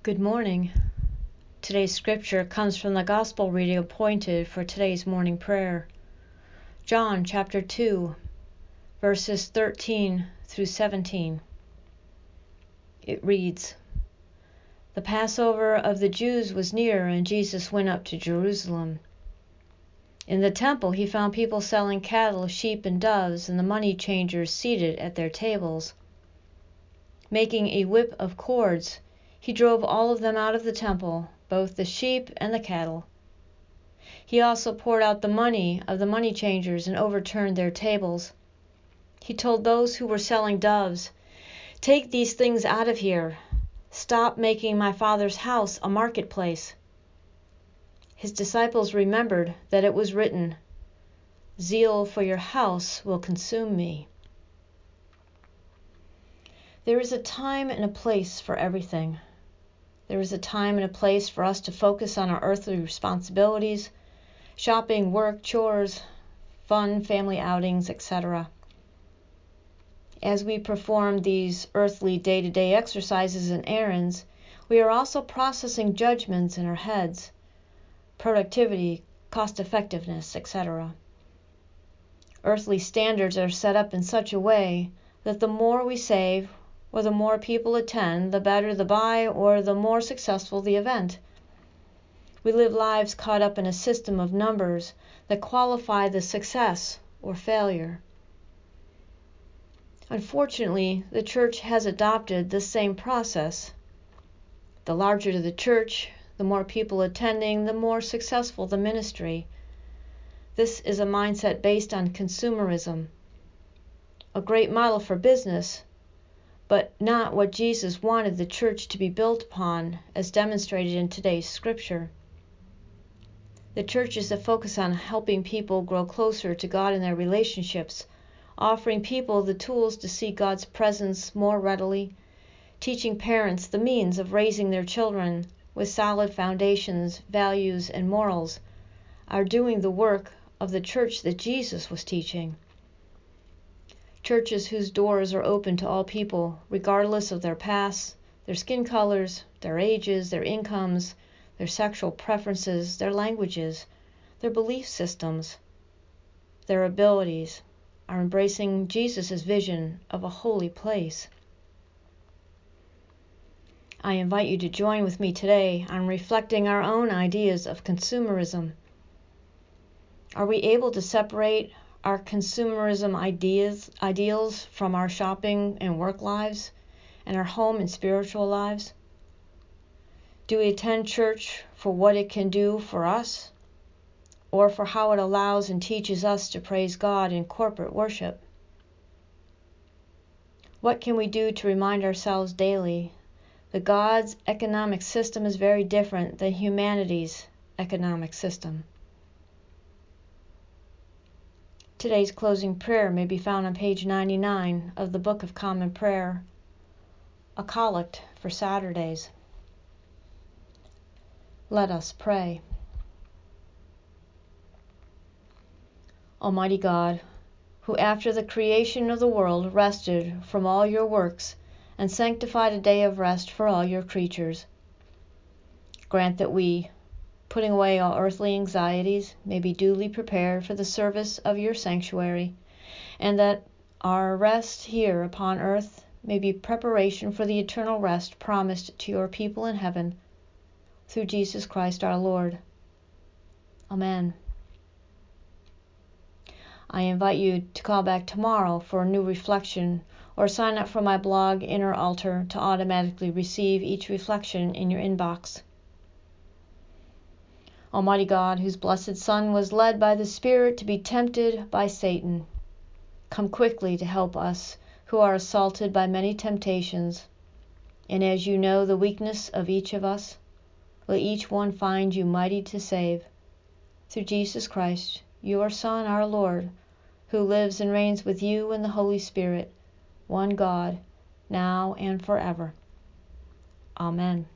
Good morning. Today's scripture comes from the gospel reading appointed for today's morning prayer. John chapter 2, verses 13 through 17. It reads, "The Passover of the Jews was near, and Jesus went up to Jerusalem. In the temple he found people selling cattle, sheep, and doves, and the money changers seated at their tables. Making a whip of cords, he drove all of them out of the temple, both the sheep and the cattle. He also poured out the money of the money changers and overturned their tables. He told those who were selling doves, 'Take these things out of here. Stop making my Father's house a marketplace.' His disciples remembered that it was written, 'Zeal for your house will consume me.'" There is a time and a place for everything. There is a time and a place for us to focus on our earthly responsibilities, shopping, work, chores, fun, family outings, etc. As we perform these earthly day-to-day exercises and errands, we are also processing judgments in our heads, productivity, cost-effectiveness, etc. Earthly standards are set up in such a way that the more we save, or the more people attend, the better the buy, or the more successful the event. We live lives caught up in a system of numbers that qualify the success or failure. Unfortunately, the church has adopted this same process. The larger the church, the more people attending, the more successful the ministry. This is a mindset based on consumerism, a great model for business, but not what Jesus wanted the church to be built upon, as demonstrated in today's scripture. The church is to focus on helping people grow closer to God in their relationships, offering people the tools to see God's presence more readily, teaching parents the means of raising their children with solid foundations, values, and morals, are doing the work of the church that Jesus was teaching. Churches whose doors are open to all people, regardless of their past, their skin colors, their ages, their incomes, their sexual preferences, their languages, their belief systems, their abilities, are embracing Jesus' vision of a holy place. I invite you to join with me today on reflecting our own ideas of consumerism. Are we able to separate our consumerism ideals from our shopping and work lives and our home and spiritual lives? Do we attend church for what it can do for us, or for how it allows and teaches us to praise God in corporate worship? What can we do to remind ourselves daily that God's economic system is very different than humanity's economic system? Today's closing prayer may be found on page 99 of the Book of Common Prayer, a collect for Saturdays. Let us pray. Almighty God, who after the creation of the world rested from all your works and sanctified a day of rest for all your creatures, grant that we, putting away all earthly anxieties, may be duly prepared for the service of your sanctuary, and that our rest here upon earth may be preparation for the eternal rest promised to your people in heaven, through Jesus Christ our Lord. Amen. I invite you to call back tomorrow for a new reflection, or sign up for my blog, Inner Altar, to automatically receive each reflection in your inbox. Almighty God, whose blessed Son was led by the Spirit to be tempted by Satan, come quickly to help us who are assaulted by many temptations. And as you know the weakness of each of us, let each one find you mighty to save. Through Jesus Christ, your Son, our Lord, who lives and reigns with you in the Holy Spirit, one God, now and forever. Amen.